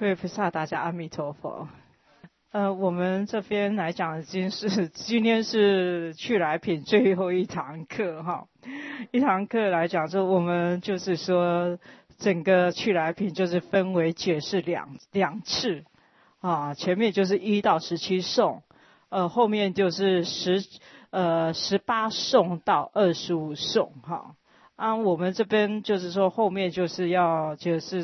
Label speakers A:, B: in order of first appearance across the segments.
A: 各位菩萨，大家阿弥陀佛。我们这边来讲，今天是去来品最后一堂课哈。一堂课来讲，就我们就是说，整个去来品就是分为解释两次啊，前面就是1到17颂，后面就是18颂到25颂哈。我们这边就是说后面就是要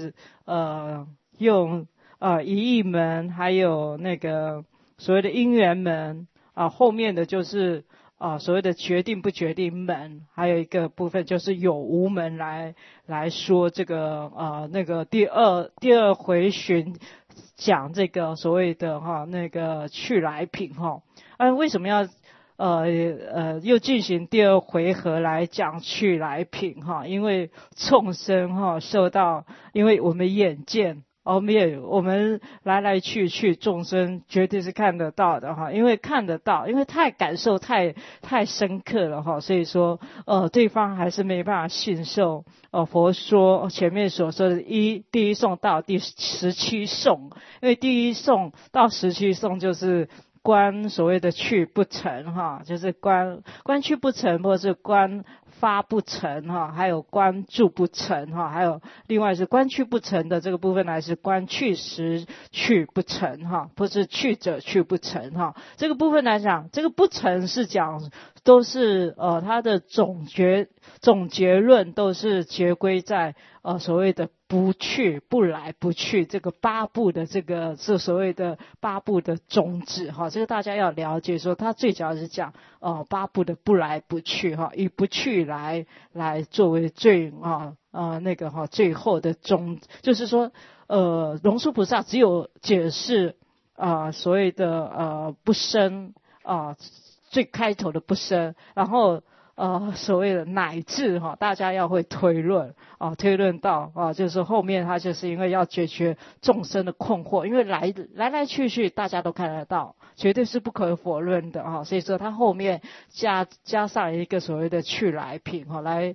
A: 用一义门，还有那个所谓的因缘门后面的就是所谓的决定不决定门，还有一个部分就是有无门来说这个那个第二回循讲这个所谓的那个去来品为什么要又进行第二回合来讲去来品因为众生受到，因为我们眼见我们来去众生绝对是看得到的因为看得到，因为感受太深刻了所以说对方还是没办法信受佛说前面所说的第一颂到第17颂，因为第一颂到17颂就是观所谓的去不成就是观去不成，或者是观发不成还有观住不成还有另外是观去不成的这个部分来是观去时去不成不是去者去不成这个部分来讲，这个不成是讲都是它的总结论都是结归在所谓的不去不来不去这个八部的这个是所谓的八部的宗旨这个大家要了解，说它最主要是讲八部的不来不去以不去来作为最最后的宗，就是说龙树菩萨只有解释所谓的不生最开头的不生，然后所谓的乃至大家要会推论到就是后面他就是因为要解决众生的困惑，因为来去大家都看得到，绝对是不可否认的所以说他后面加上一个所谓的去来品来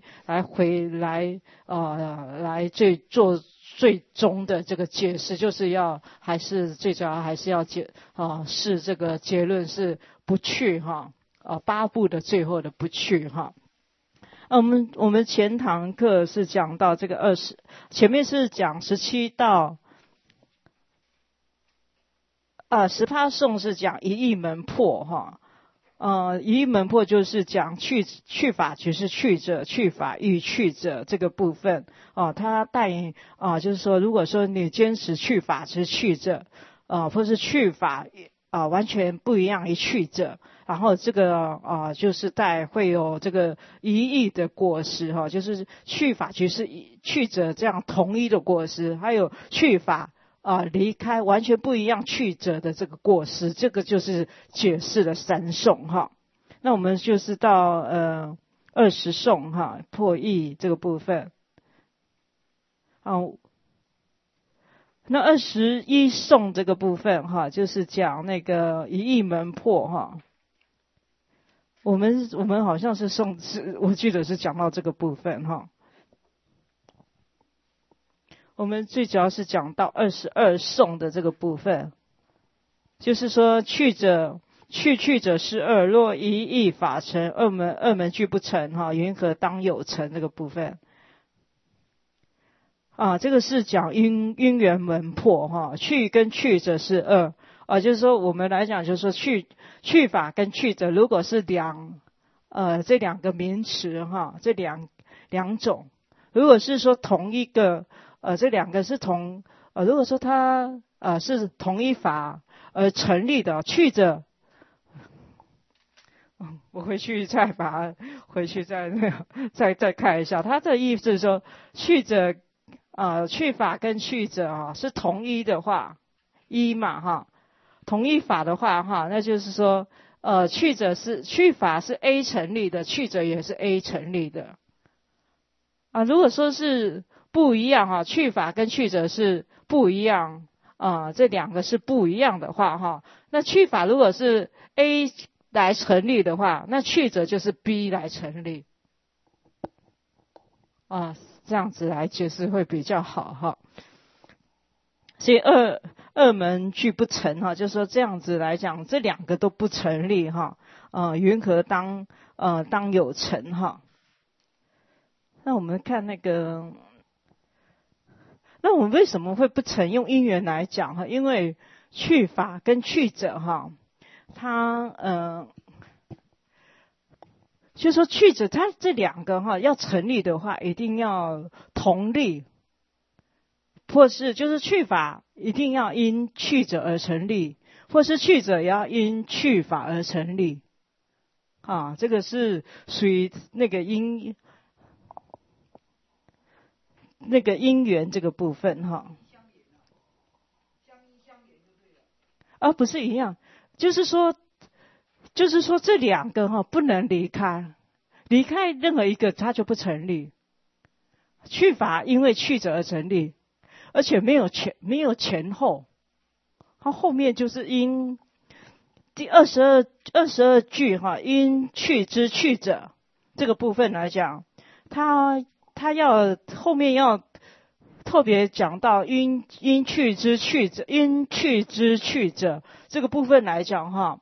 A: 做最终的这个解释，就是还是最主要还是要是这个结论是不去八部的最后的不去我们前堂课是讲到这个前面是讲17到18颂是讲一义门破一义门破就是讲去法即是去者，去法欲去者这个部分它带引就是说，如果说你坚持去法即是去者或是去法完全不一样于去者，然后这个就是会有这个一义的果实就是去法即是去者这样同一的果实，还有去法离开完全不一样去者的这个果实，这个就是解释了3颂那我们就是到20颂破义这个部分那21颂这个部分就是讲那个一义门破我们好像是我记得是讲到这个部分我们最主要是讲到22颂的这个部分，就是说去者是二，若一义法成，二门俱不成云何当有成这个部分这个是讲因缘门破去跟去者是二就是说我们来讲就是说去法跟去者如果是这两个名词这两种，如果是说同一个这两个是如果说它是同一法而成立的去者我回去再看一下，它的意思是说去者去法跟去者是同一的话，一嘛同一法的话那就是说去法是 A 成立的，去者也是 A 成立的如果说是不一样去法跟去者是不一样这两个是不一样的话那去法如果是 A 来成立的话，那去者就是 B 来成立这样子来解释会比较好所以二门俱不成哈，就是说这样子来讲，这两个都不成立哈。云何当有成哈？那我们看那个，那我们为什么会不成？用因缘来讲哈，因为去法跟去者哈，它就是说去者，它这两个哈要成立的话，一定要同立，或是就是去法一定要因去者而成立，或是去者也要因去法而成立。这个是属于那个因缘这个部分哈。不是一样，就是说这两个哈不能离开任何一个它就不成立。去法因为去者而成立，而且没有前后，它后面就是因第22句哈，因去之去者这个部分来讲，它要后面要特别讲到因去之去者，因去之去者这个部分来讲哈，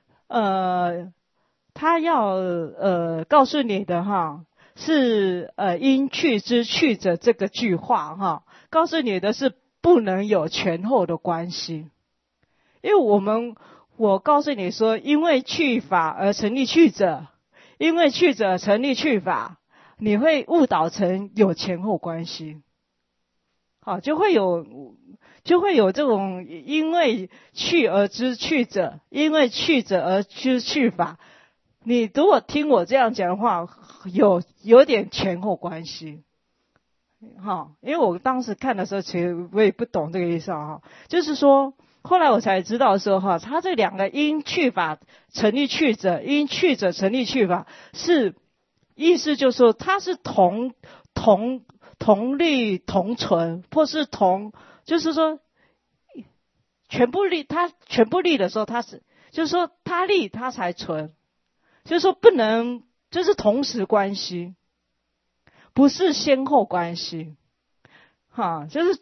A: 他要告诉你的哈是因去之去者这个句话哈，告诉你的是不能有前后的关系，因为我告诉你说，因为去法而成立去者，因为去者成立去法，你会误导成有前后关系。就会有这种因为去而知去者，因为去者而知去法。你如果听我这样讲的话，有点前后关系。因为我当时看的时候，其实我也不懂这个意思就是说。后来我才知道说他这两个因去法成立去者，因去者成立去法，是意思就是说它是同立同存，或是就是说全部立，它全部立的时候，它是就是说它立它才存，就是说不能就是同时关系，不是先后关系。就是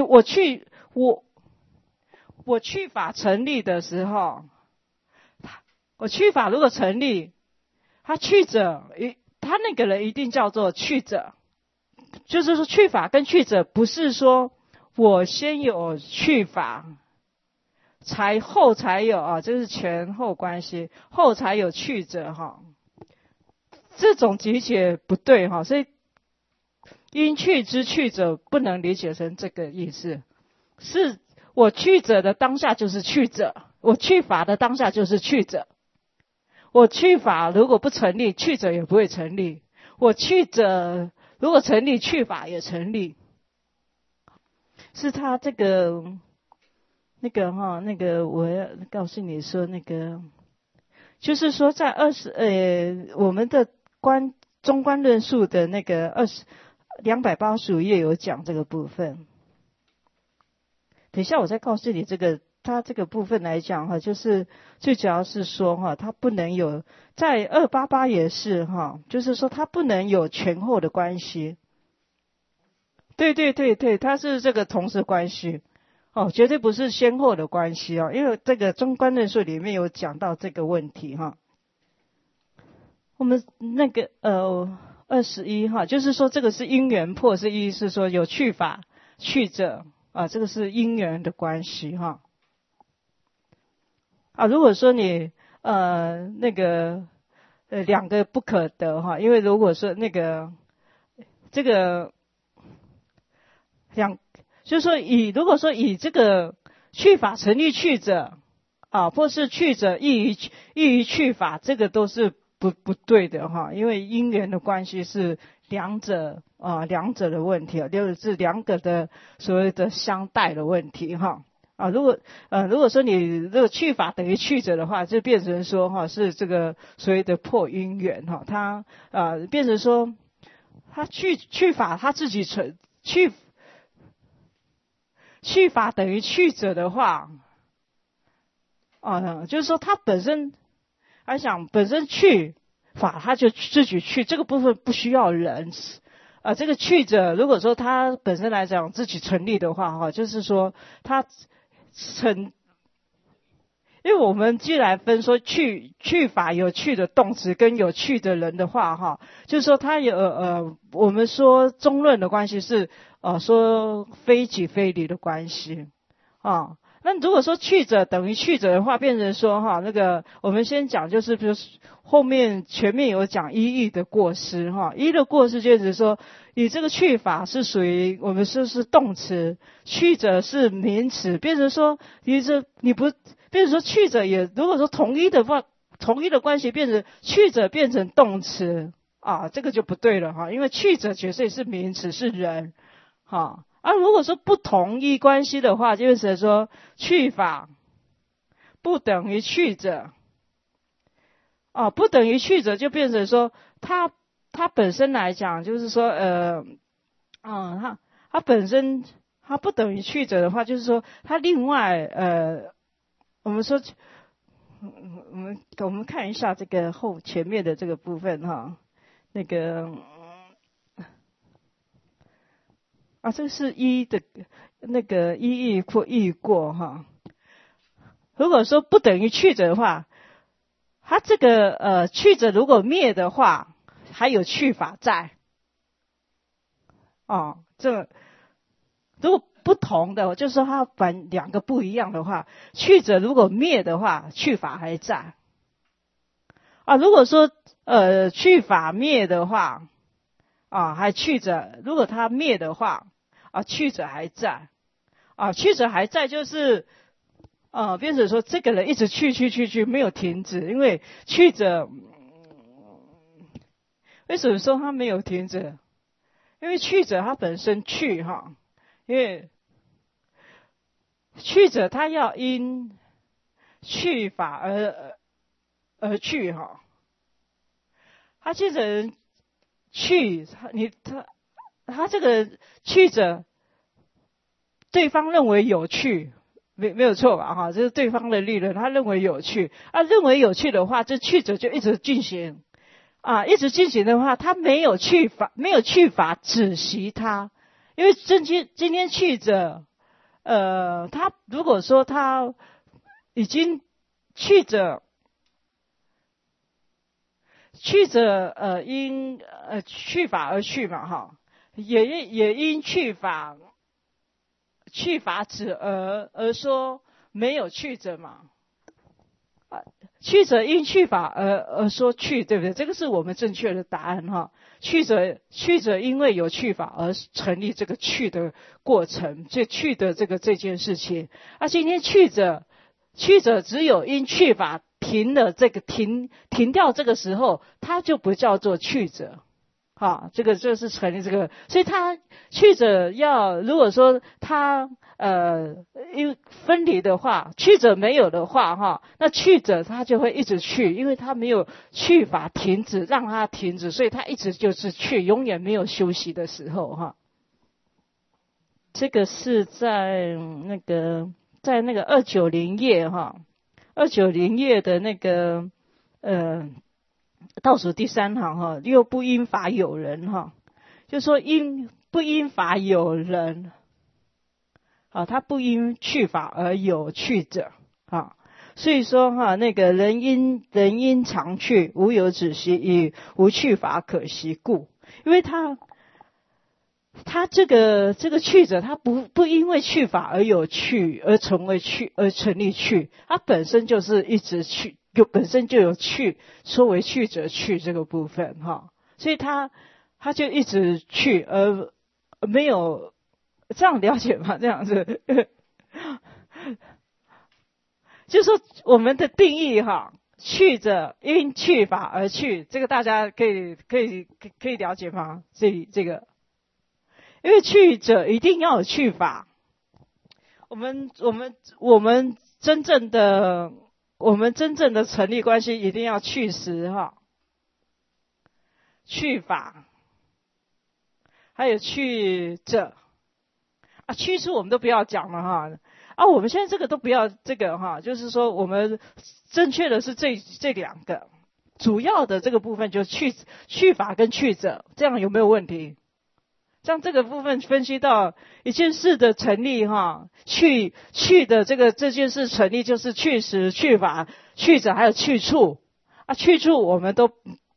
A: 我去法成立的时候，我去法如果成立，他去者，他那个人一定叫做去者。就是说去法跟去者不是说我先有去法，后才有这是前后关系，后才有去者这种理解不对所以因去之去者不能理解成这个意思，是我去者的当下就是去者，我去法的当下就是去者。我去法如果不成立，去者也不会成立。我去者如果成立，去法也成立。是他这个那个我要告诉你说就是说在我们的中观论述的那个285页有讲这个部分。等一下我再告诉你他这个部分来讲就是最主要是说他不能有，在288也是就是说他不能有前后的关系。对，他是这个同时关系绝对不是先后的关系因为这个中观论述里面有讲到这个问题我们那个21就是说这个是因缘破，是意思是说有去法去者这个是因缘的关系如果说你两个不可得因为如果说这个就是说如果说以这个去法成立去者或是去者异于去法，这个都是不对的因为因缘的关系是两者的问题就是两个的所谓的相待的问题如果说你这个去法等于去者的话，就变成说是这个所谓的破因缘它变成说它去法它自己去法等于去者的话就是说它本身本身去法它就自己去，这个部分不需要人这个去者如果说他本身来讲自己成立的话就是说他因为我们既然分说去法有去的动词跟有去的人的话就是说他有我们说中论的关系是说非己非离的关系那如果说去者等于去者的话，变成说那个我们先讲就是比如后面前面有讲一义的过失一的过失就是说你这个去法是属于我们说是动词，去者是名词，变成说你不变成说去者也如果说同一的话，同一的关系变成去者变成动词这个就不对了因为去者绝对是名词是人如果说不同一关系的话，就变成说去法不等于去者不等于去者就变成说它本身来讲就是说它本身它不等于去者的话，就是说它另外我们说我们看一下这个前面的这个部分那个这是一的那个一义或义过如果说不等于去者的话，它这个去者如果灭的话，还有去法在这如果不同的就是说它两个不一样的话，去者如果灭的话，去法还在如果说去法灭的话还去者如果它灭的话去者还在去者还在就是变成说这个人一直去没有停止，因为去者为什么说他没有停止？因为去者他本身去因为去者他要因去法而去他这个人去他这个去者对方认为有趣没有错吧这是对方的立论，他认为有趣认为有趣的话，这去者就一直进行一直进行的话，他没有去法止息他，因为今天去者他如果说他已经去者因去法而去嘛也因去法止而说没有去者嘛去者因去法而说去，对不对？这个是我们正确的答案去者因为有去法而成立这个去的过程，这去的这件事情今天去者只有因去法停了这个停掉这个时候，它就不叫做去者这个就是成立这个，所以他去者如果说他因为分离的话，去者没有的话那去者他就会一直去，因为他没有去法停止让他停止，所以他一直就是去，永远没有休息的时候这个是在那个290页290页的那个倒数第3行又不因法有人就说不因法有人他不因去法而有去者所以说那个人因常去，无有止息，以无去法可息故。因为他这个去者，他不因为去法而有去，而成为去，而成立去，他本身就是一直去，本身就有去，说为去者去这个部分所以他就一直去，而没有这样了解吗？这样子就是说我们的定义去者因去法而去，这个大家可以了解吗？这个因为去者一定要有去法，我们真正的成立关系一定要去实去法，还有去者去处我们都不要讲了我们现在这个都不要这个就是说我们正确的是这两个主要的这个部分，就去法跟去者，这样有没有问题？ 像这个部分分析到一件事的成立哈，去的这件事成立就是去时、去法、去者还有去处啊，去处我们都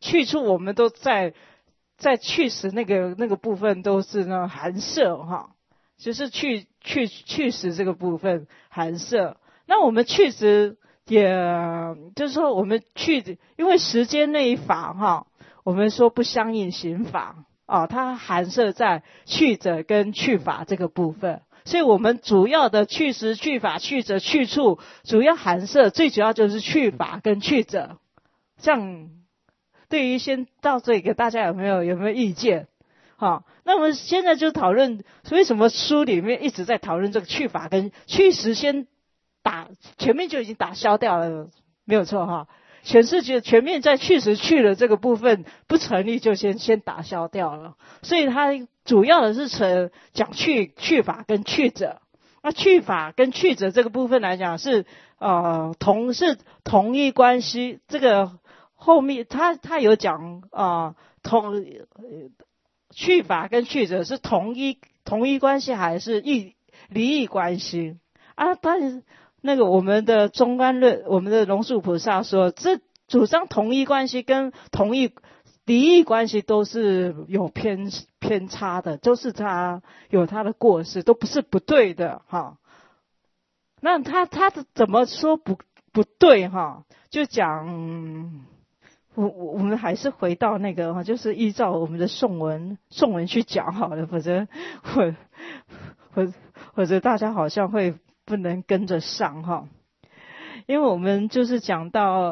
A: 在去时那个部分都是呢含摄哈，就是去时这个部分含摄。那我们去时也就是说我们因为时间那一法哈，我们说不相应刑法啊，它含摄在去者跟去法这个部分，所以我们主要的去时、去法、去者、去处，主要含摄最主要就是去法跟去者。这样对于先到这个大家有没有意见？好，那我们现在就讨论为什么书里面一直在讨论这个去法跟去时，前面就已经打消掉了，没有错哈。全面在去时去了这个部分不成立，就先打消掉了。所以它主要的是讲去法跟去者。那去法跟去者这个部分来讲是同一关系。这个后面他有讲去法跟去者是同一关系还是离异关系啊？但是那个我们的中观论，我们的龙树菩萨说，这主张同一关系跟离异关系都是有偏差的，都是他有他的过失，都不是不对的哈。那他怎么说不对哈？就讲我们还是回到那个哈，就是依照我们的颂文去讲好了，否则大家好像会不能跟着上哈。因为我们就是讲到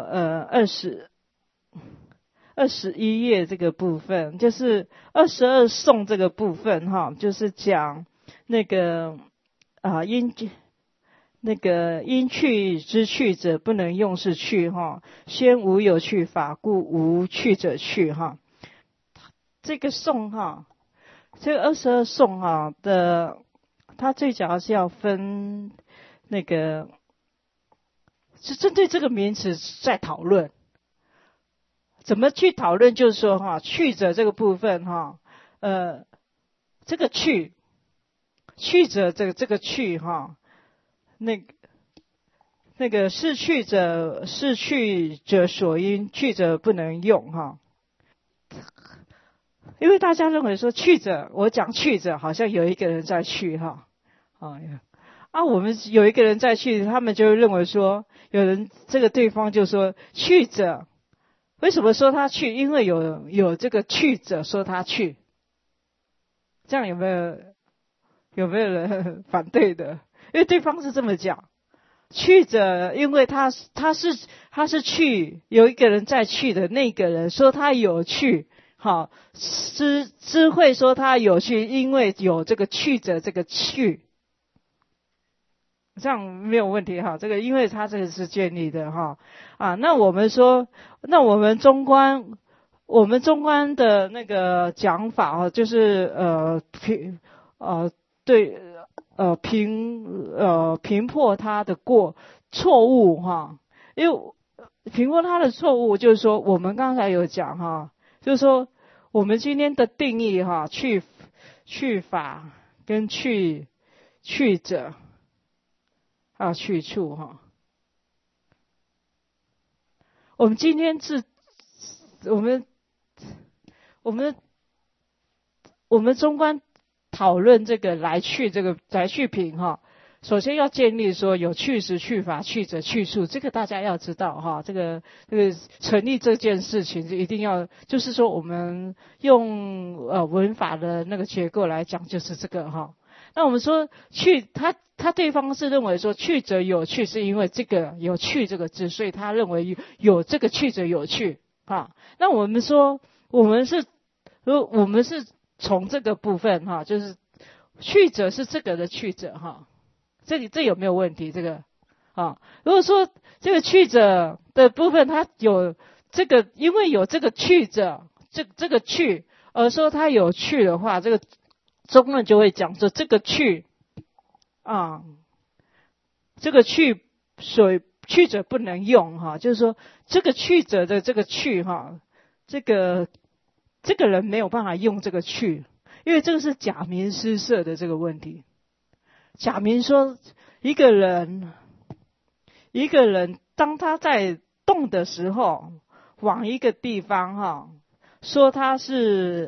A: 21页这个部分，就是22颂这个部分哈，就是讲那个因去之去者不能用是去哈，先无有去法，故无去者去哈。这个颂哈，这个22颂哈的，它最主要是要分那个。是针对这个名词在讨论，怎么去讨论？就是说哈，去者这个部分哈，这个去者这个去哈，那个是去者所因，去者不能用哈。因为大家认为说去者，我讲去者好像有一个人在去哈，我们有一个人在去，他们就认为说，有人这个对方就说去者，为什么说他去？因为有这个去者说他去，这样有没有人反对的？因为对方是这么讲，去者，因为他是去，有一个人在去的那个人说他有去，好，知会说他有去，因为有这个去者这个去。这样没有问题哈，这个因为它这个是建立的哈那我们说，那我们中观的那个讲法哈，就是评破他的错误哈，因为评破他的错误就是说，我们刚才有讲哈，就是说我们今天的定义哈，去法跟去者。去处哈，我们今天我们中观讨论这个来去品哈，首先要建立说有去时、去法、去者、去处，这个大家要知道哈。这个成立这件事情一定要，就是说我们用文法的那个结构来讲，就是这个哈。那我们说去，他对方是认为说去者有去，是因为这个有去这个字，所以他认为有这个去者有去那我们说我们是从这个部分就是去者是这个的去者这有没有问题？这个如果说这个去者的部分，它有这个，因为有这个去者，这个去，而说它有去的话，这个中论就会讲说这个去这个去者不能用就是说这个去者的这个去这个人没有办法用这个去， 因为这个是假名施设的这个问题。假名说一个人当他在动的时候，往一个地方说他是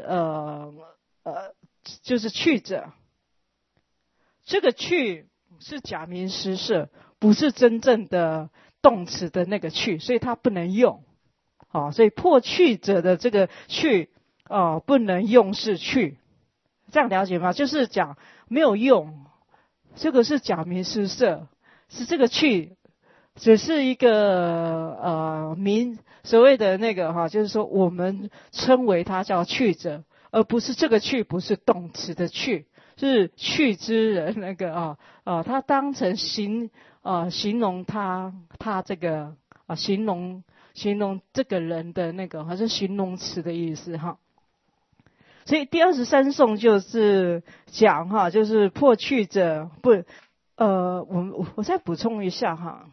A: 就是去者，这个去是假名施设，不是真正的动词的那个去，所以它不能用。所以破去者的这个去不能用是去，这样了解吗？就是讲没有用，这个是假名施设，是这个去只是一个所谓的那个就是说我们称为它叫去者，而不是这个去不是动词的去，是去之人那个他当成形容他这个形容这个人的那个还是形容词的意思所以第23颂就是讲就是破去者我再补充一下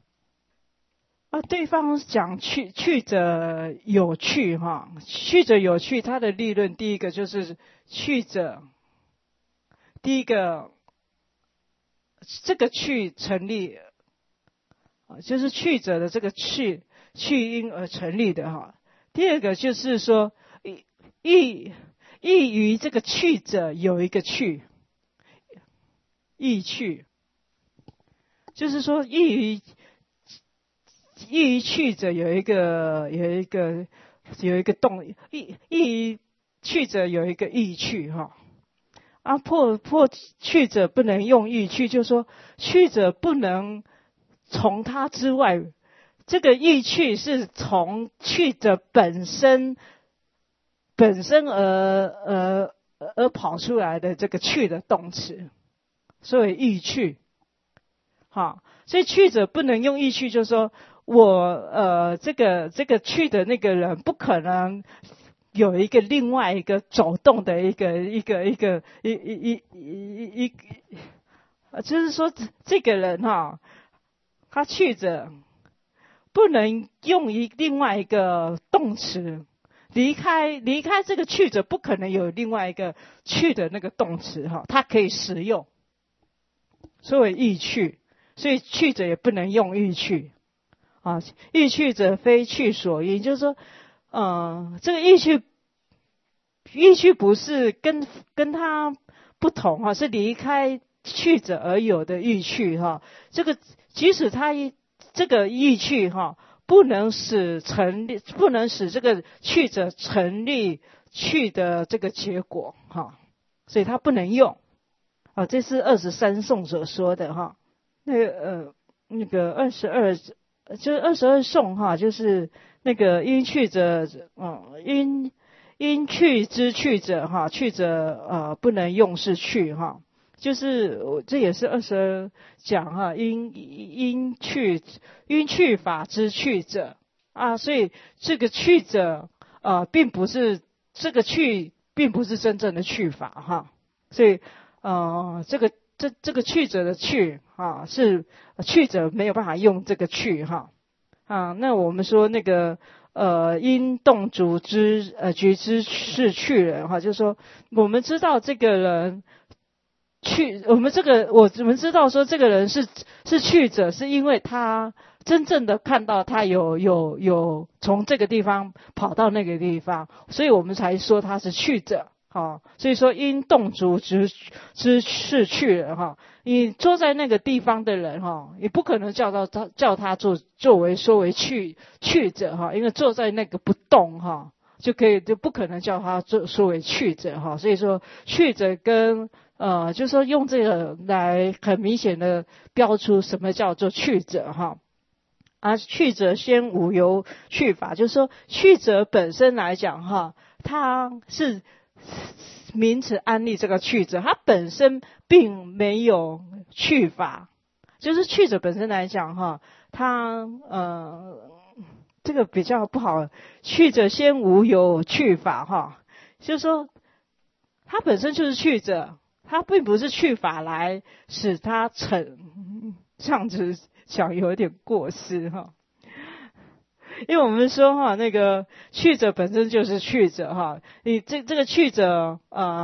A: 对方讲去者有去去者有去，他的立论第一个就是去者，第一个这个去成立就是去者的这个去因而成立的第二个就是说意于这个去者有一个去，意去就是说意于去者有一个动，意于去者有一个意去破去者不能用意去，就是说去者不能从他之外，这个意去是从去者本身而跑出来的这个去的动词，所以意去所以去者不能用意去，就是说我这个去的那个人不可能有一个另外一个走动的就是说这个人他去者不能用另外一个动词离开这个去者，不可能有另外一个去的那个动词他可以使用，所以意去，所以去者也不能用意去意去者非去所因，就是说这个意去不是跟他不同是离开去者而有的意去这个即使他这个意去不能使这个去者成立去的这个结果所以他不能用这是23颂所说的那个22就是22颂就是那个因去者因去之去者去者不能用是去就是这也是22讲因去法之去者所以这个去者并不是这个去并不是真正的去法所以这个去者的去是去者没有办法用这个去那我们说那个因动足之觉知是去人就是说我们知道这个人我们知道说这个人是去者，是因为他真正的看到他有从这个地方跑到那个地方，所以我们才说他是去者所以说因动足之是去人你坐在那个地方的人也不可能叫他作为说为去者因为坐在那个不动就不可能叫他说为去者所以说去者跟就是说用这个来很明显的标出什么叫做去者去者先无由去法，就是说去者本身来讲它是名词安立这个去者，它本身并没有去法，就是去者本身来讲它这个比较不好，去者先无由去法就是说它本身就是去者，它并不是去法来使它成，这样子讲有点过失因为我们说哈，那个去者本身就是去者哈，你这个去者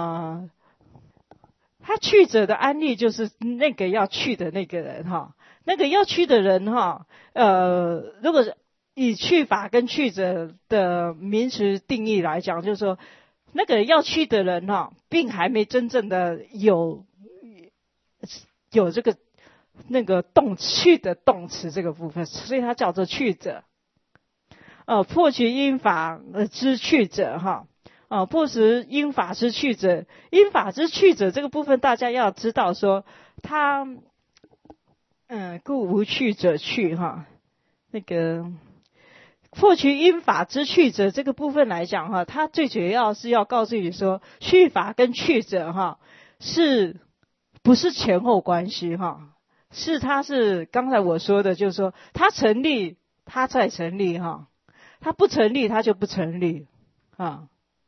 A: 他去者的安例就是那个要去的那个人哈，那个要去的人哈，如果是以去法跟去者的名词定义来讲，就是说那个要去的人哈，并还没真正的有这个那个去的动词这个部分，所以它叫做去者。破除因法之去者哈。破除因法之去者，因法之去者这个部分大家要知道说，它故无去者去哈。那个破除因法之去者这个部分来讲哈，它最主要是要告诉你说，去法跟去者哈是不是前后关系哈？它是刚才我说的，就是说它成立，它才成立哈。它不成立，它就不成立啊。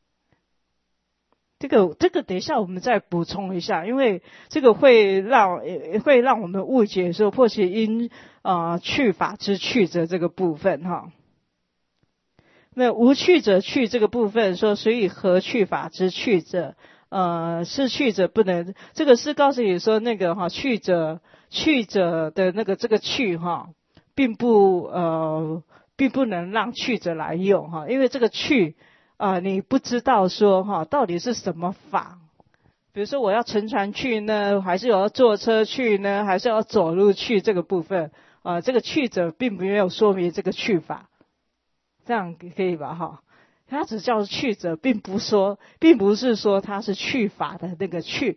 A: 这个等一下我们再补充一下，因为这个会让我们误解说破除因去法之去者这个部分哈。那无去者去这个部分说，所以何去法之去者？是去者不能，这个是告诉你说那个去者的那个这个去哈，并不能让去者来用哈，因为这个去你不知道说哈到底是什么法。比如说我要乘船去呢，还是我要坐车去呢，还是要走路去这个部分这个去者并没有说明这个去法，这样可以吧哈？它只叫去者，并不是说它是去法的那个去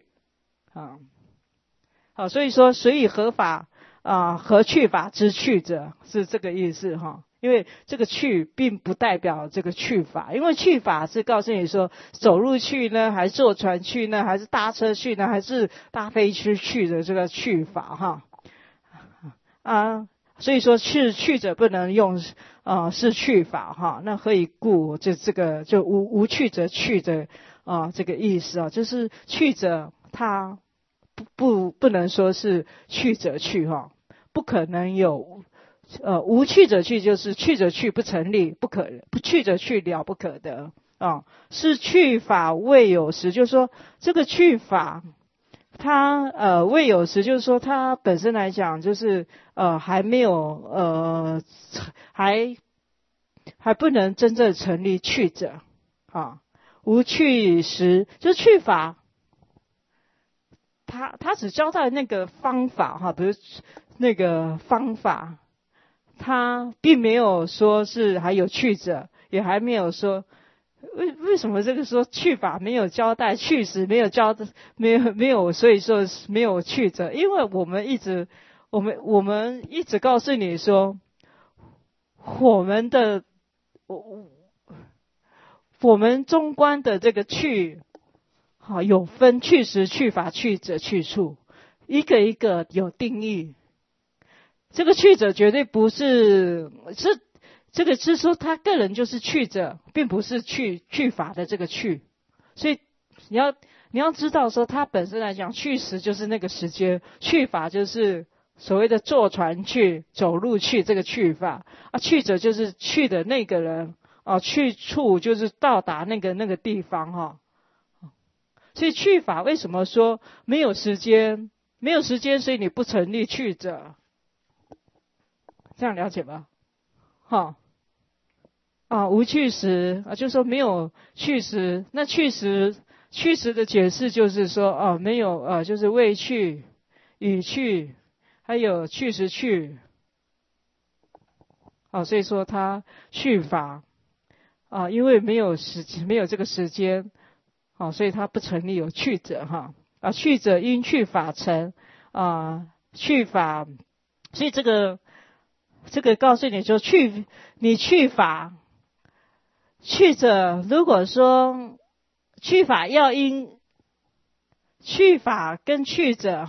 A: 好，所以说所以合法合去法之去者是这个意思哈。因为这个去并不代表这个去法，因为去法是告诉你说走路去呢，还是坐船去呢，还是搭车去呢，还是搭飞机去的这个去法哈所以说去者不能用是去法哈。那何以故？就这个就无去者去的这个意思就是去者他不能说是去者去哈，不可能有。无去者去就是去者去不成立，不去者去了不可得是去法未有时，就是说这个去法它未有时，就是说它本身来讲就是还没有还不能真正成立去者无去时就是去法，它只交代那个方法比如那个方法。他并没有说是还有去者，也还没有说为什么这个说去法没有交代，去时没有交代，没有，所以说没有去者，因为我们一直告诉你说，我们中观的这个去有分去时、去法、去者、去处，一个一个有定义。这个去者绝对不是这个是说他个人就是去者，并不是去法的这个去。所以你要知道说，他本身来讲，去时就是那个时间，去法就是所谓的坐船去、走路去这个去法去者就是去的那个人去处就是到达那个地方所以去法为什么说没有时间？没有时间，所以你不成立去者。这样了解吧？无去时就是说没有去时。那去时的解释就是说没有就是未去、已去，还有去时去所以说它去法因为没有这个时间所以它不成立有去者去者因去法成去法，所以这个告诉你说你去法去者，如果说去法要因去法跟去者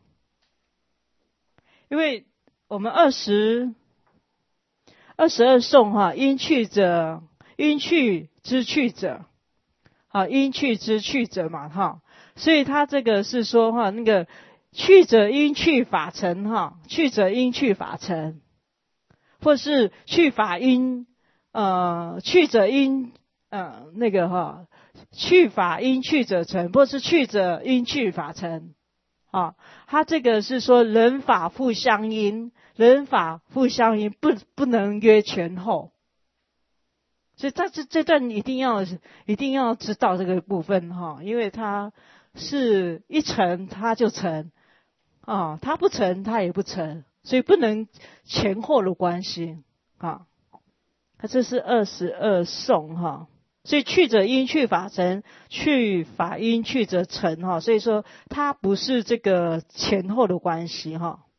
A: 因为我们22颂因去者，因去之去者因去之去者嘛所以他这个是说那个去者因去法成去者因去法成。 或是去法因，去者因，去法因去者成，或是去者因去法成。他这个是说人法互相因，人法互相因不能约前后。所以这段一定要知道这个部分因为它是一成它就成它不成它也不成，所以不能前后的关系这是22颂所以去者因去法成，去法因去者成所以说它不是这个前后的关系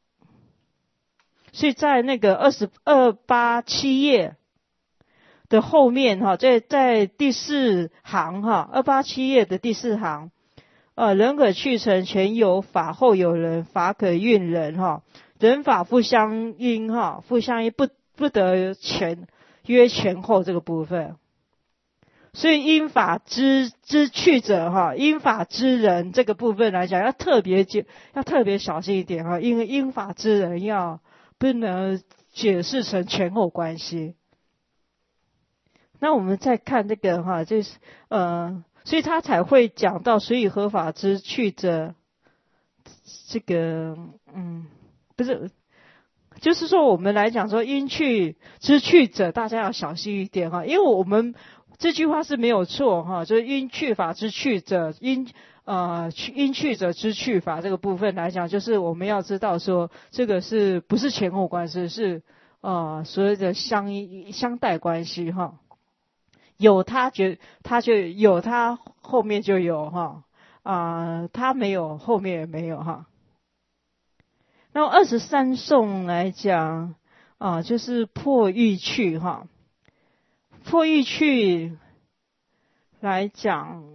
A: 所以在那个287页的后面在第4行287页的第4行人可去成，前有法后有人，法可运人人法互相因互相因不得约前后这个部分。所以因法之去者因法之人这个部分来讲要特别小心一点因为因法之人不能解释成前后关系。那我们再看这个就是所以他才会讲到所以合法之去者，这个不是，就是说我们来讲说因去之去者，大家要小心一点因为我们这句话是没有错就是因去法之去者，因去者之去法这个部分来讲，就是我们要知道说这个是不是前后关系，是所谓的相待关系有他就有他后面就有他没有后面也没有那23颂来讲就是破欲去破欲去来讲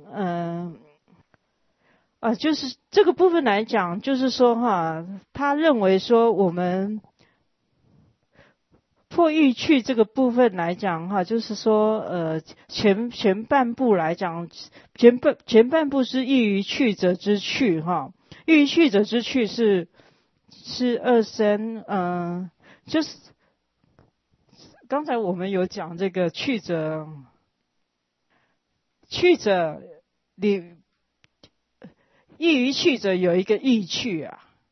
A: 就是这个部分来讲，就是说他认为说我们破欲去这个部分来讲就是说前半部来讲，前半部是异于去者之去异于去者之去是23就是刚才我们有讲这个去者你异于去者有一个异去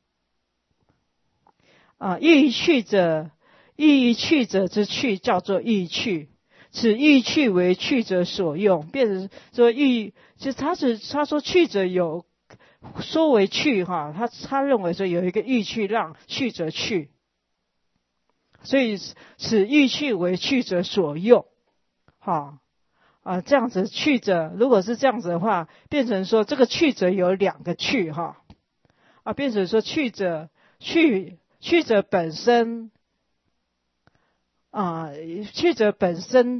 A: 异于去者之去叫做异去，此异去为去者所用，变成说就他说去者有说为去他认为说有一个异去让去者去，所以此异去为去者所用这样子去者，如果是这样子的话，变成说这个去者有两个去变成说去者本身去者本身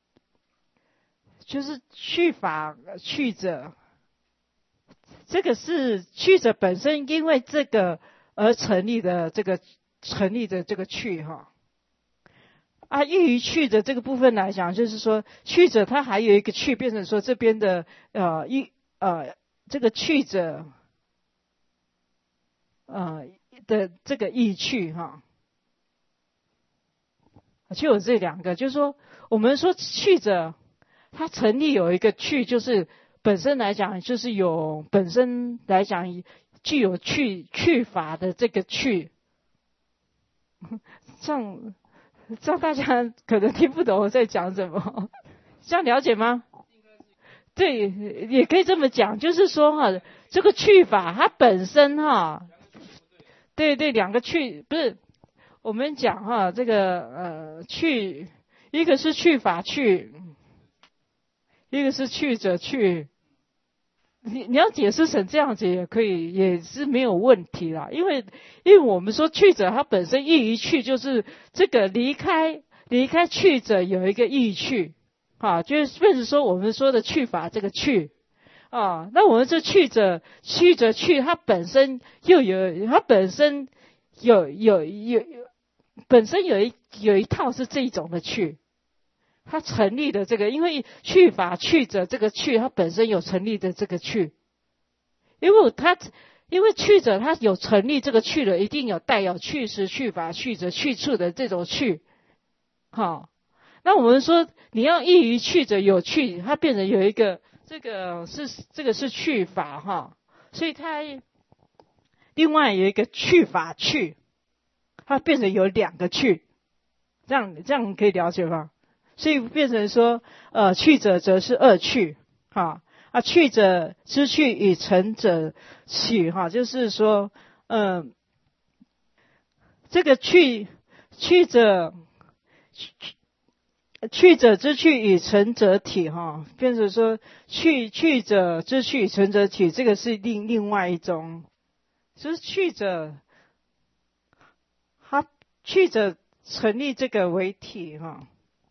A: 就是去法去者，这个是去者本身因为这个而成立的这个去异于去的这个部分来讲，就是说去者它还有一个去，变成说这边的这个去者的这个异去就有这两个，就是说我们说去者它成立有一个去，就是本身来讲就是本身来讲具有去法的这个去，这样大家可能听不懂我在讲什么，这样了解吗？对，也可以这么讲，就是说这个去法它本身对，两个去不是我们讲这个去，一个是去法去，一个是去者去。你要解释成这样子也可以，也是没有问题啦。因为我们说去者它本身异于去，就是这个离开去者有一个异去就是变成说我们说的去法这个去那我们这去者去它本身它本身本身有一套是这种的去。它成立的这个，因为去法去者这个去，它本身有成立的这个去，因为去者它有成立这个去了，一定有带有去时、去法、去者、去处的这种去， 好，那我们说你要异于去者有去，它变成有一个这个是去法哈，所以它另外有一个去法去，它变成有两个去，这样可以了解吧？所以变成说去者则是二去哈。去者知去与成者去哈，就是说这个去者知去与成者体哈，变成说去者知去与成者体，这个是另外一种，就是去者成立这个为体哈，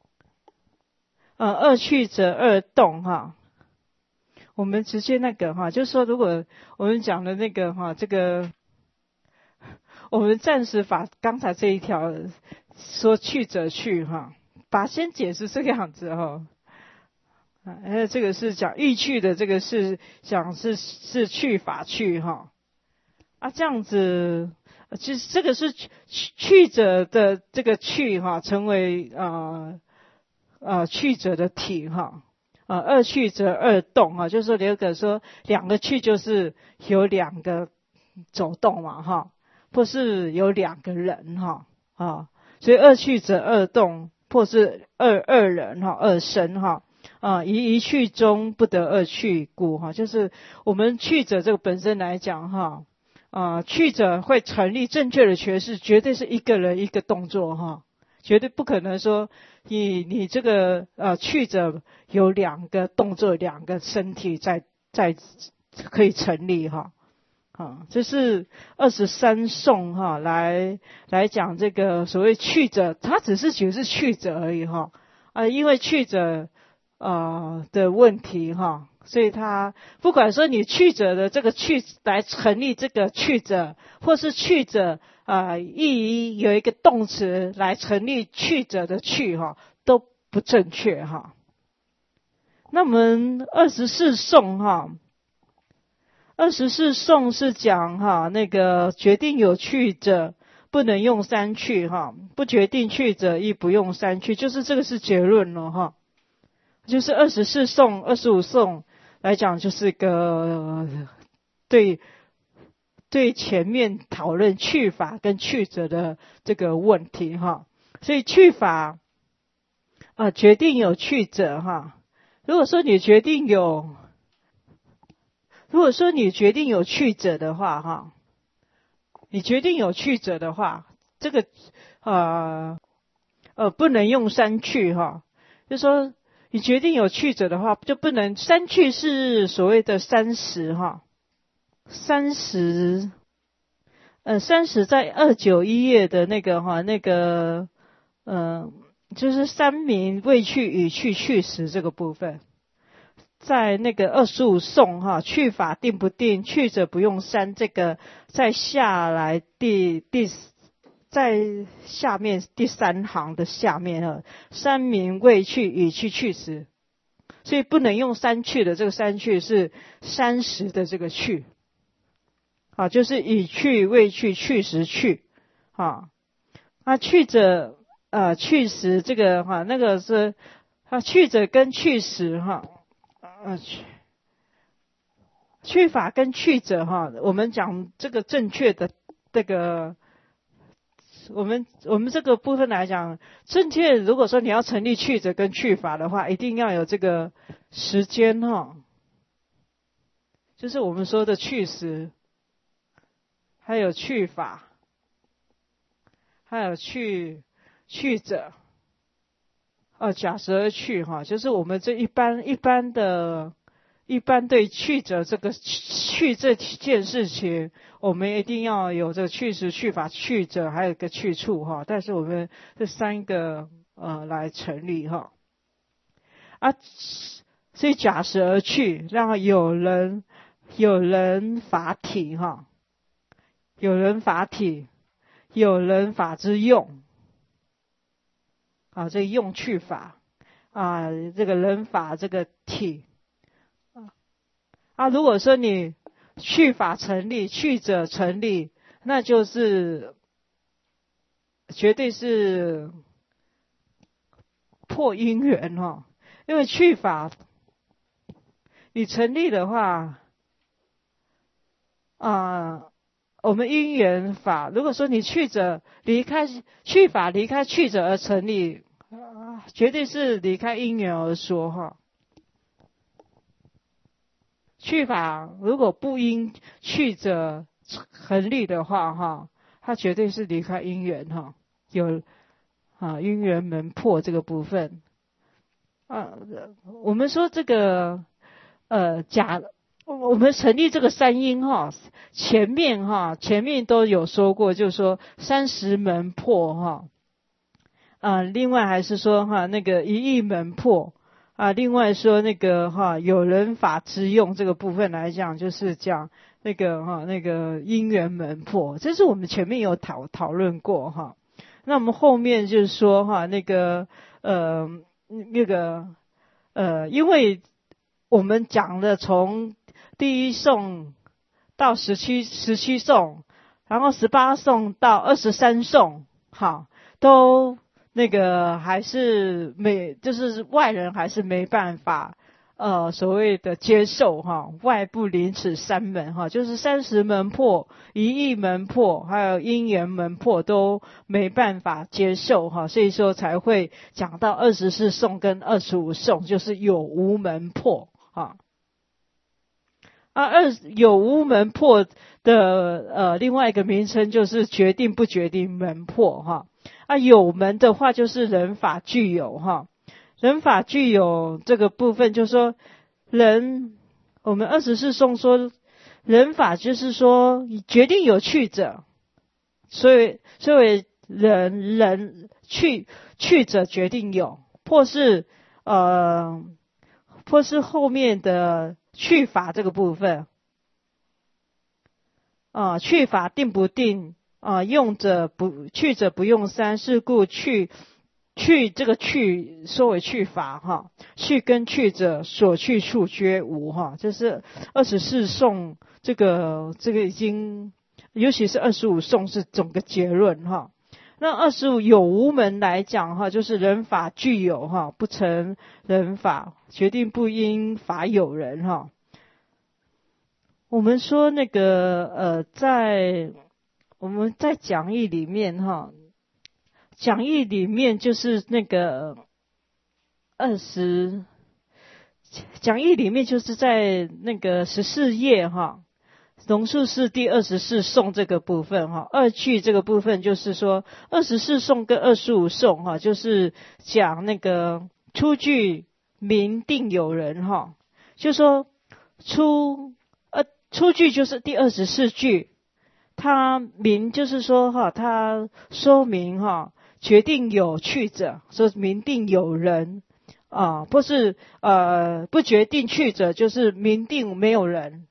A: 二去者二动哈。我们直接那个哈，就是说，如果我们讲的那个哈，这个我们暂时把刚才这一条说去者去哈，把先解释这个样子哈。这个是讲欲去的，这个是讲是去法去哈。这样子，其实这个是去者的这个去哈，成为去者的体哈。二去则二动哈，就是说刘葛说两个去就是有两个走动嘛哈，或是有两个人哈所以二去则二动，或是二人哈，二身哈一去中不得二去故哈，就是我们去者这个本身来讲哈去者会成立正确的诠释，绝对是一个人一个动作哈。绝对不可能说你这个去者有两个动作，两个身体在可以成立哈。这是23颂哈来讲这个所谓去者，它只是解释去者而已哈。因为去者的问题哈，所以他不管说你去者的这个去来成立这个去者，或是去者意有一个动词来成立去者的去哈，都不正确哈。那我们24颂哈，24颂是讲哈那个决定有去者不能用三去哈，不决定去者亦不用三去，就是这个是结论了哈。就是24颂、25颂来讲，就是个对前面讨论去法跟去者的这个问题哈。所以去法决定有去者哈。如果说你决定有去者的话哈，你决定有去者的话，这个不能用三去哈，就是说你决定有去者的话，就不能三去是所谓的30哈，30在291页的那个哈就是三民未去与去时这个部分，在那个25颂哈，去法定不定，去者不用三，这个在下来在下面第3行的下面三民未去与去时，所以不能用三去的，这个三去是30的这个去就是已去未去去时去去者去时这个那个是去者跟去时去法跟去者我们讲这个正确的这个我们这个部分来讲，正确如果说你要成立去者跟去法的话，一定要有这个时间就是我们说的去时，还有去法，还有去者假设而去就是我们这一般对去者这个去这件事情，我们一定要有这个去时、去法、去者，还有一个去处但是我们这3个来成立所以假设而去，让有人法体有人法体，有人法之用这个用去法这个人法这个体如果说你去法成立，去者成立，那就是绝对是破因缘哈，因为去法你成立的话我们因缘法，如果说你去者离开去法离开去者而成立绝对是离开因缘而说哈。去法如果不因去者成立的话哈，它绝对是离开因缘哈，有因缘门破这个部分我们说这个我们成立这个三因哈，前面都有说过，就是说30门破另外还是说那个一义门破另外说那个有人法之用这个部分来讲，就是讲那个因缘门破，这是我们前面有讨论过那我们后面就是说那个因为我们讲的从第一颂到17颂，然后18颂到23颂都那个还是就是外人还是没办法所谓的接受外部临此三门就是30门破、一义门破还有因缘门破都没办法接受所以说才会讲到24颂跟25颂，就是有无门破有无门破的另外一个名称就是决定不决定门破有门的话就是人法具有人法具有这个部分，就是说我们24颂说人法就是说决定有去者，所以人去者决定有，或是后面的去法这个部分去法定不定用者不去者不用三，是故去这个去说为去法去跟去者所去处皆无这是24颂这个已经，尤其是25颂是整个结论那25有无门来讲就是人法具有不成人法，决定不因法有人我们说那个我们在讲义里面讲义里面就是那个讲义里面就是在那个14页龙树寺第24颂这个部分二句这个部分就是说24颂跟25颂就是讲那个出句明定有人就说出句就是第24句，它明就是说它说明决定有去者，说明定有人不是不决定去者，就是明定没有人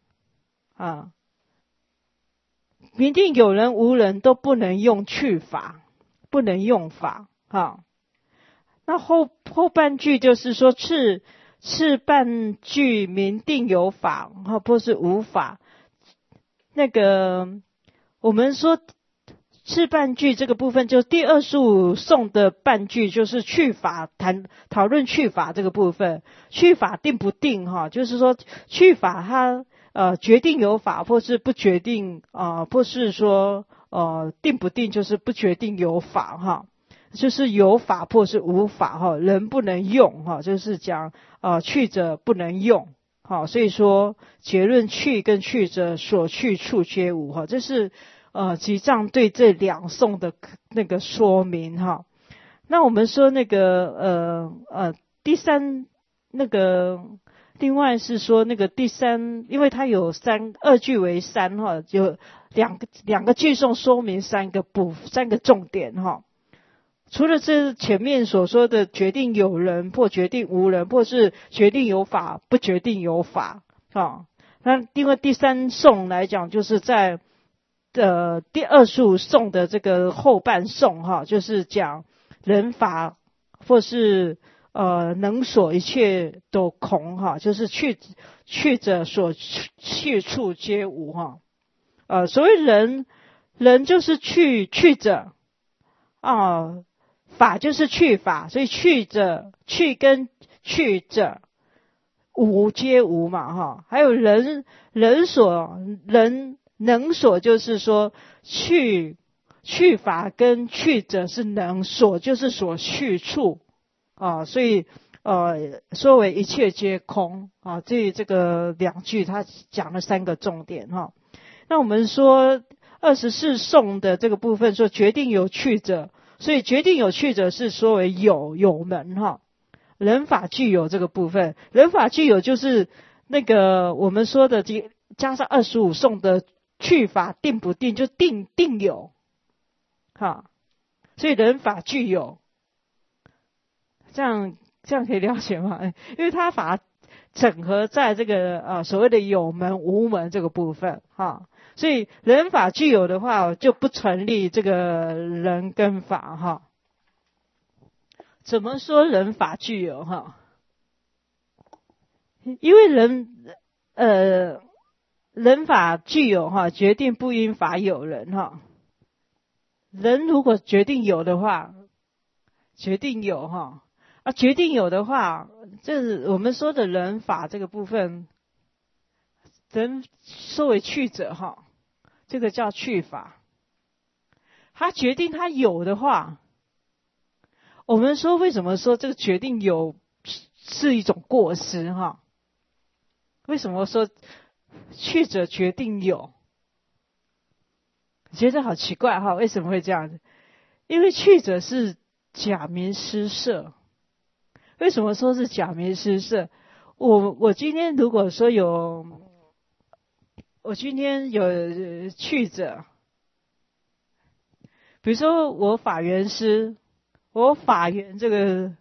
A: 明定有人无人都不能用去法，不能用法那后半句就是说次半句明定有法或是无法。那个我们说次半句这个部分，就第25颂的半句就是去法，讨论去法这个部分。去法定不定就是说去法它决定有法或是不决定或是说定不定就是不决定有法就是有法或是无法人不能用就是讲去者不能用所以说结论去跟去者所去处皆无这是集藏对这两颂的那个说明那我们说那个第三那个另外是说那个第三，因为它有二句为三有两个句颂说明三个重点除了这前面所说的决定有人或决定无人，或是决定有法不决定有法那因为第三颂来讲，就是在第25颂的这个后半颂就是讲人法或是能所一切都空就是去者所去处皆无所谓人就是去者法就是去法，所以去者去跟去者无皆无嘛哈。还有人所人能所，就是说去法跟去者是能，所就是所去处啊，所以说为一切皆空啊。这个两句他讲了三个重点哈。那我们说24颂的这个部分说决定有去者，所以决定有去者是说为有门哈。人法具有这个部分，人法具有就是那个我们说的加上25颂的去法定不定，就定有哈。所以人法具有，这样可以了解吗？因为他法整合在这个所谓的有门无门这个部分哈。所以人法具有的话，就不成立这个人跟法哈。怎么说人法具有哈？因为人法具有哈，决定不因法有人哈。人如果决定有的话，决定有哈决定有的话，这是我们说的人法这个部分，人说为去者哈，这个叫去法。他决定他有的话，我们说为什么说这个决定有是一种过失哈？为什么说去者决定有？觉得好奇怪哈，为什么会这样子？因为去者是假名施设。为什么说是假名施设？我今天如果说我今天有去者，比如说我法源师，我法源这个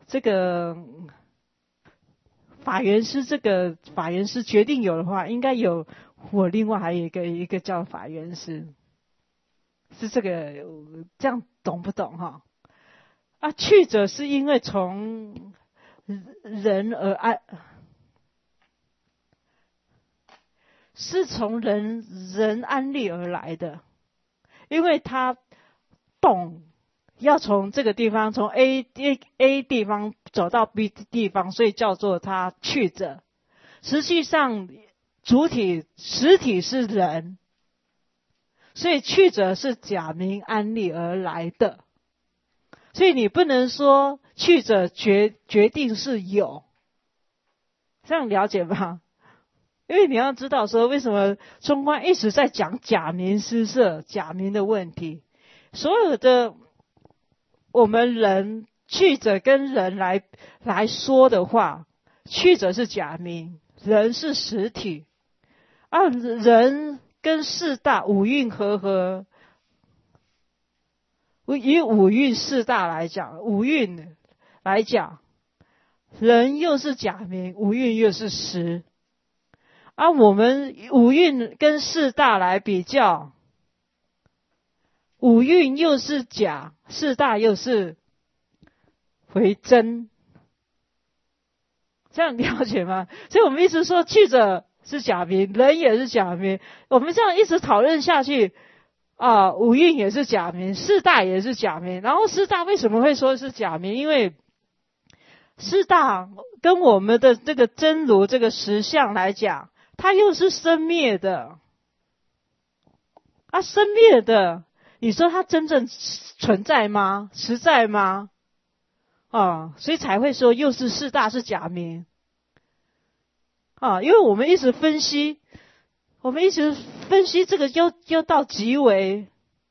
A: 法源师，这个法源师决定有的话，应该有我另外还有一个叫法源师，是这样懂不懂哈？去者是因为从人而安，是从人安立而来的，因为他动要从这个地方，从 A 地方走到 B 地方，所以叫做他去者。实际上实体是人，所以去者是假名安立而来的。所以你不能说去者决定是有，这样了解吧？因为你要知道说，为什么中观一直在讲假名施设、假名的问题。所有的我们人去者跟人来说的话，去者是假名，人是实体。人跟四大五蕴和。以五蕴四大来讲，人又是假名，五蕴又是实。我们五蕴跟四大来比较，五蕴又是假，四大又是为真，这样了解吗？所以我们一直说去者是假名，人也是假名。我们这样一直讨论下去五蕴也是假名，四大也是假名。然后四大为什么会说是假名？因为四大跟我们的这个真如这个实相来讲，它又是生灭的。生灭的，你说它真正存在吗？实在吗？所以才会说又是四大是假名。因为我们一直分析这个要到极微。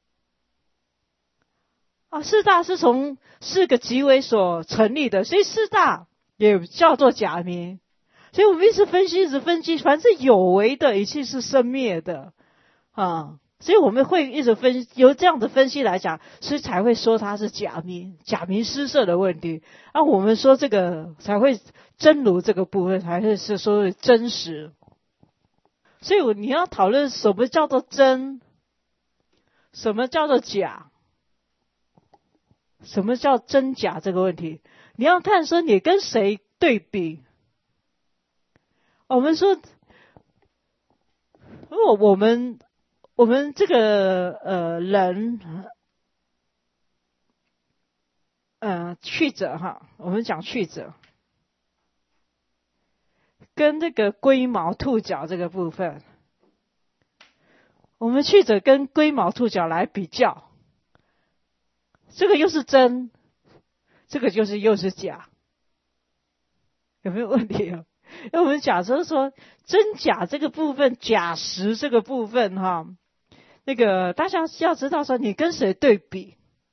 A: 四大是从四个极微所成立的，所以四大也叫做假名。所以我们一直分析，凡是有为的一切是生灭的所以我们会一直由这样的分析来讲，所以才会说它是假名施设的问题。我们说这个才会真如这个部分才会是说真实。所以你要讨论什么叫做真，什么叫做假，什么叫真假这个问题，你要看说你跟谁对比。我们说，如果我们这个人， 去者哈，我们讲去者，跟这个龟毛兔角这个部分，我们去者跟龟毛兔角来比较，这个又是真，这个就是又是假，有没有问题啊？那我们假设说真假这个部分，假实这个部分哈，那个大家要知道说你跟谁对比，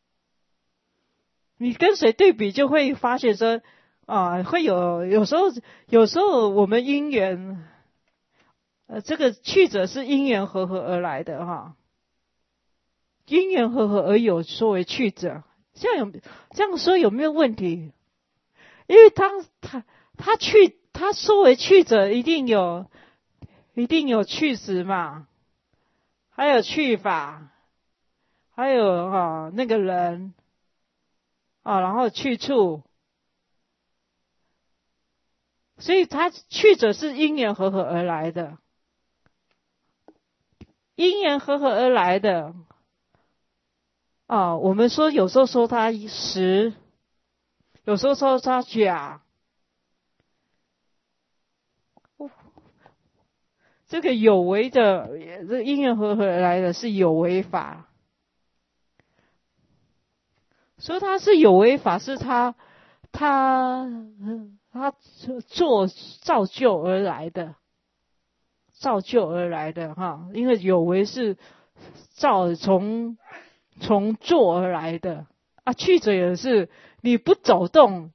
A: 你跟谁对比就会发现说会有时候我们因缘这个去者是因缘和合而来的哈，因缘和合而有说为去者，这样说有没有问题？因为他说为去者一定有去时嘛，还有去法，还有那个人然后去处，所以他去者是因缘和合而来的，因缘和合而来的我们说有时候说他实，有时候说他假，这个有为的，这个因缘和合而来的是有为法，说他是有为法，是他造就而来的，造就而来的哈，因为有为是从做而来的去者也是你不走动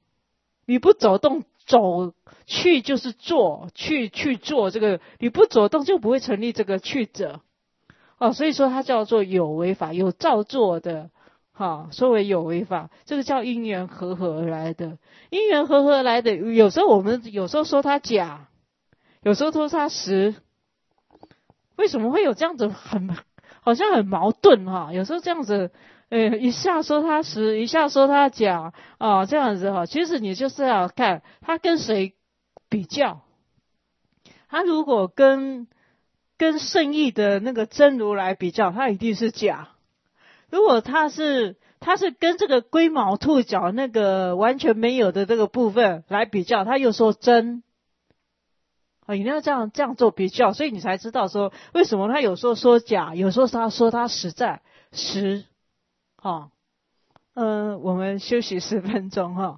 A: 走去就是做，去做这个，你不走动就不会成立这个去者所以说它叫做有为法，有造作的说为有为法，这个叫因缘和合而来的，因缘和合而来的，有时候我们说它假，有时候说它实，为什么会有这样子好像很矛盾有时候这样子一下说它实，一下说它假这样子其实你就是要看他跟谁比较，他如果跟圣义的那个真如来比较，他一定是假。如果他是跟这个龟毛兔角那个完全没有的这个部分来比较，他又说真你要这样做比较，所以你才知道说为什么他有时候说假，有时候他说他实在实我们休息10分钟